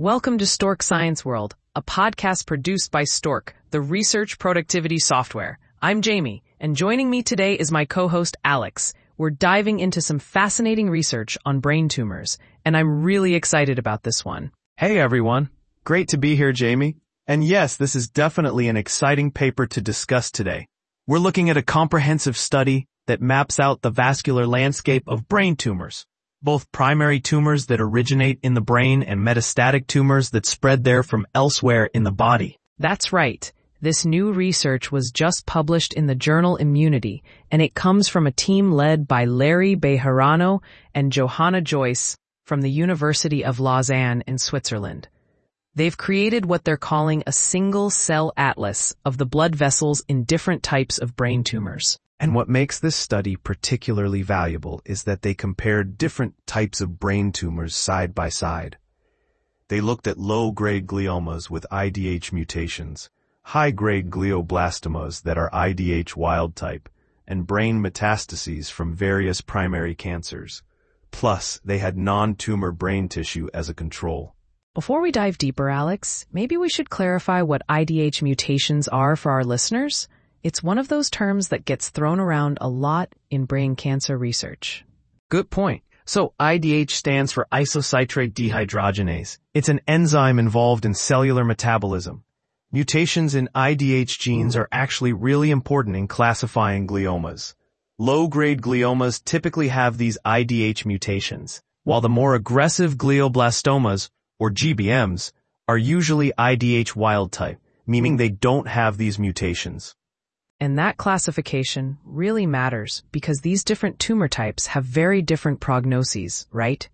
Welcome to Stork Science World, a podcast produced by Stork, the research productivity software. I'm Jamie, and joining me today is my co-host Alex. We're diving into some fascinating research on brain tumors, and I'm really excited about this one. Hey everyone, great to be here, Jamie. And yes, this is definitely an exciting paper to discuss today. We're looking at a comprehensive study that maps out the vascular landscape of brain tumors, both primary tumors that originate in the brain and metastatic tumors that spread there from elsewhere in the body. That's right. This new research was just published in the journal Immunity, and it comes from a team led by Larry Bejarano and Johanna Joyce from the University of Lausanne in Switzerland. They've created what they're calling a single-cell atlas of the blood vessels in different types of brain tumors. And what makes this study particularly valuable is that they compared different types of brain tumors side by side. They looked at low-grade gliomas with IDH mutations, high-grade glioblastomas that are IDH wild-type, and brain metastases from various primary cancers. Plus, they had non-tumor brain tissue as a control. Before we dive deeper, Alex, maybe we should clarify what IDH mutations are for our listeners. It's one of those terms that gets thrown around a lot in brain cancer research. Good point. So IDH stands for isocitrate dehydrogenase. It's an enzyme involved in cellular metabolism. Mutations in IDH genes are actually really important in classifying gliomas. Low-grade gliomas typically have these IDH mutations, while the more aggressive glioblastomas, or GBMs, are usually IDH wild-type, meaning they don't have these mutations. And that classification really matters because these different tumor types have very different prognoses, right?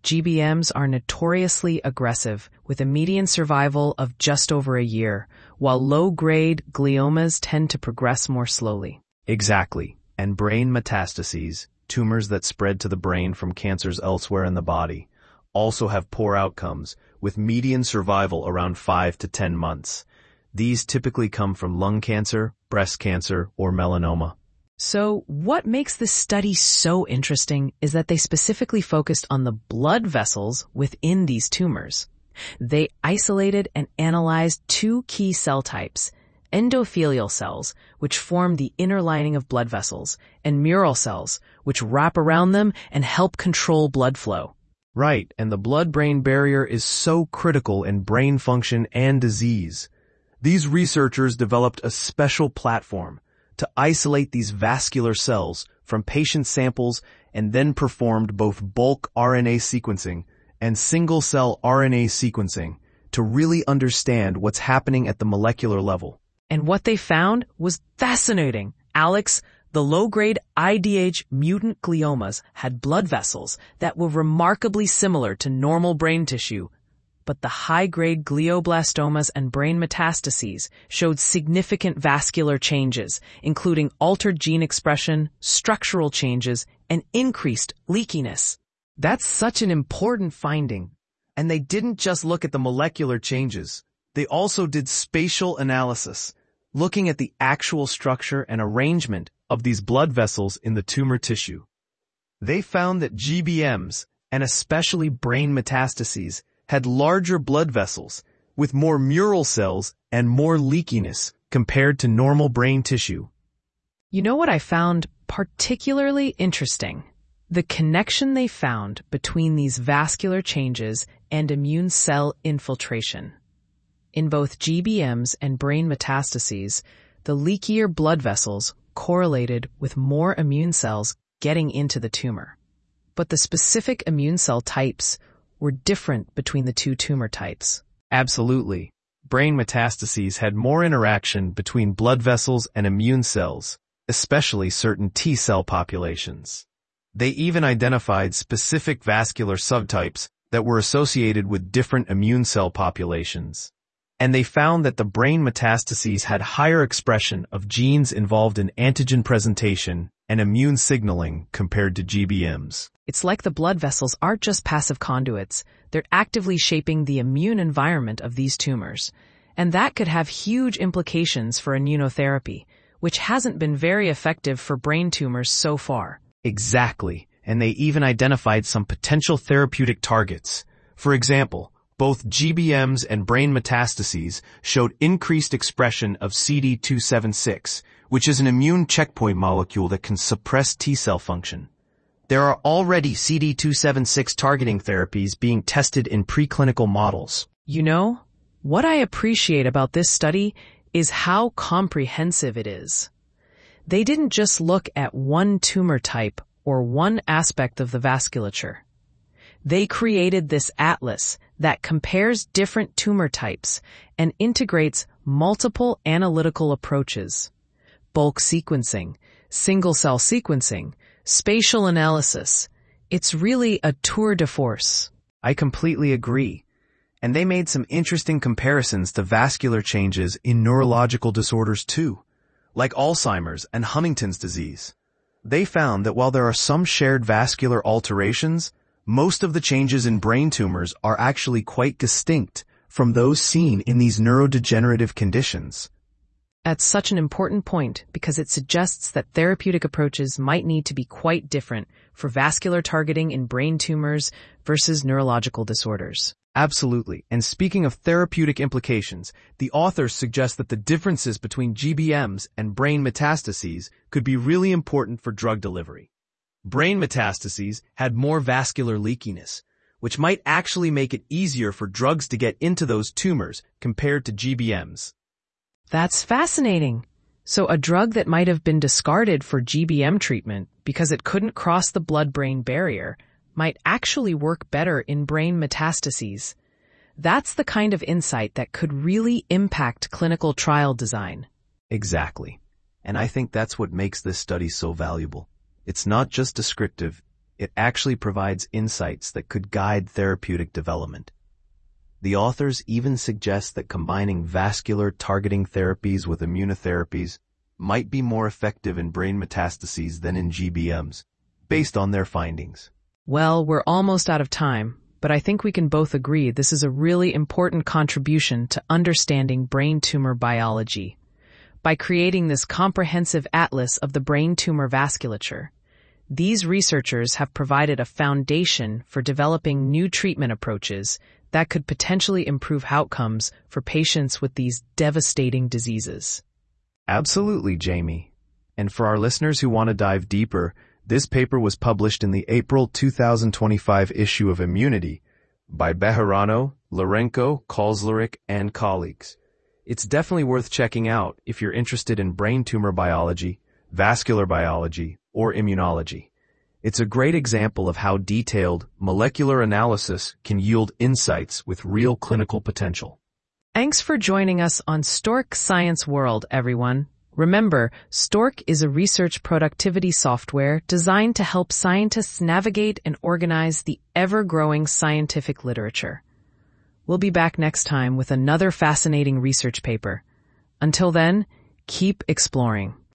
GBMs are notoriously aggressive with a median survival of just over a year, while low-grade gliomas tend to progress more slowly. Exactly. And brain metastases, tumors that spread to the brain from cancers elsewhere in the body, also have poor outcomes, with median survival around 5 to 10 months. These typically come from lung cancer, breast cancer, or melanoma. So what makes this study so interesting is that they specifically focused on the blood vessels within these tumors. They isolated and analyzed two key cell types, endothelial cells, which form the inner lining of blood vessels, and mural cells, which wrap around them and help control blood flow. Right, and the blood-brain barrier is so critical in brain function and disease. These researchers developed a special platform to isolate these vascular cells from patient samples and then performed both bulk RNA sequencing and single-cell RNA sequencing to really understand what's happening at the molecular level. And what they found was fascinating. Alex, the low-grade IDH mutant gliomas had blood vessels that were remarkably similar to normal brain tissue, but the high-grade glioblastomas and brain metastases showed significant vascular changes, including altered gene expression, structural changes, and increased leakiness. That's such an important finding. And they didn't just look at the molecular changes. They also did spatial analysis, looking at the actual structure and arrangement of these blood vessels in the tumor tissue. They found that GBMs, and especially brain metastases, had larger blood vessels, with more mural cells and more leakiness compared to normal brain tissue. You know what I found particularly interesting? The connection they found between these vascular changes and immune cell infiltration. In both GBMs and brain metastases, the leakier blood vessels correlated with more immune cells getting into the tumor. But the specific immune cell types were different between the two tumor types. Absolutely. Brain metastases had more interaction between blood vessels and immune cells, especially certain T-cell populations. They even identified specific vascular subtypes that were associated with different immune cell populations. And they found that the brain metastases had higher expression of genes involved in antigen presentation and immune signaling compared to GBMs. It's like the blood vessels aren't just passive conduits. They're actively shaping the immune environment of these tumors. And that could have huge implications for immunotherapy, which hasn't been very effective for brain tumors so far. Exactly. And they even identified some potential therapeutic targets. For example, Both GBMs and brain metastases showed increased expression of CD276, which is an immune checkpoint molecule that can suppress T-cell function. There are already CD276 targeting therapies being tested in preclinical models. You know, what I appreciate about this study is how comprehensive it is. They didn't just look at one tumor type or one aspect of the vasculature. They created this atlas that compares different tumor types and integrates multiple analytical approaches: bulk sequencing, single-cell sequencing, spatial analysis. It's really a tour de force. I completely agree. And they made some interesting comparisons to vascular changes in neurological disorders too, like Alzheimer's and Huntington's disease. They found that while there are some shared vascular alterations, most of the changes in brain tumors are actually quite distinct from those seen in these neurodegenerative conditions. That's such an important point because it suggests that therapeutic approaches might need to be quite different for vascular targeting in brain tumors versus neurological disorders. Absolutely. And speaking of therapeutic implications, the authors suggest that the differences between GBMs and brain metastases could be really important for drug delivery. Brain metastases had more vascular leakiness, which might actually make it easier for drugs to get into those tumors compared to GBMs. That's fascinating. So a drug that might have been discarded for GBM treatment because it couldn't cross the blood-brain barrier might actually work better in brain metastases. That's the kind of insight that could really impact clinical trial design. Exactly. And I think that's what makes this study so valuable. It's not just descriptive, it actually provides insights that could guide therapeutic development. The authors even suggest that combining vascular targeting therapies with immunotherapies might be more effective in brain metastases than in GBMs, based on their findings. Well, we're almost out of time, but I think we can both agree this is a really important contribution to understanding brain tumor biology. By creating this comprehensive atlas of the brain tumor vasculature, these researchers have provided a foundation for developing new treatment approaches that could potentially improve outcomes for patients with these devastating diseases. Absolutely, Jamie. And for our listeners who want to dive deeper, this paper was published in the April 2025 issue of Immunity by Bejarano, Lourenco, Kolesarek, and colleagues. It's definitely worth checking out if you're interested in brain tumor biology, vascular biology, or immunology. It's a great example of how detailed molecular analysis can yield insights with real clinical potential. Thanks for joining us on Stork Science World, everyone. Remember, Stork is a research productivity software designed to help scientists navigate and organize the ever-growing scientific literature. We'll be back next time with another fascinating research paper. Until then, keep exploring.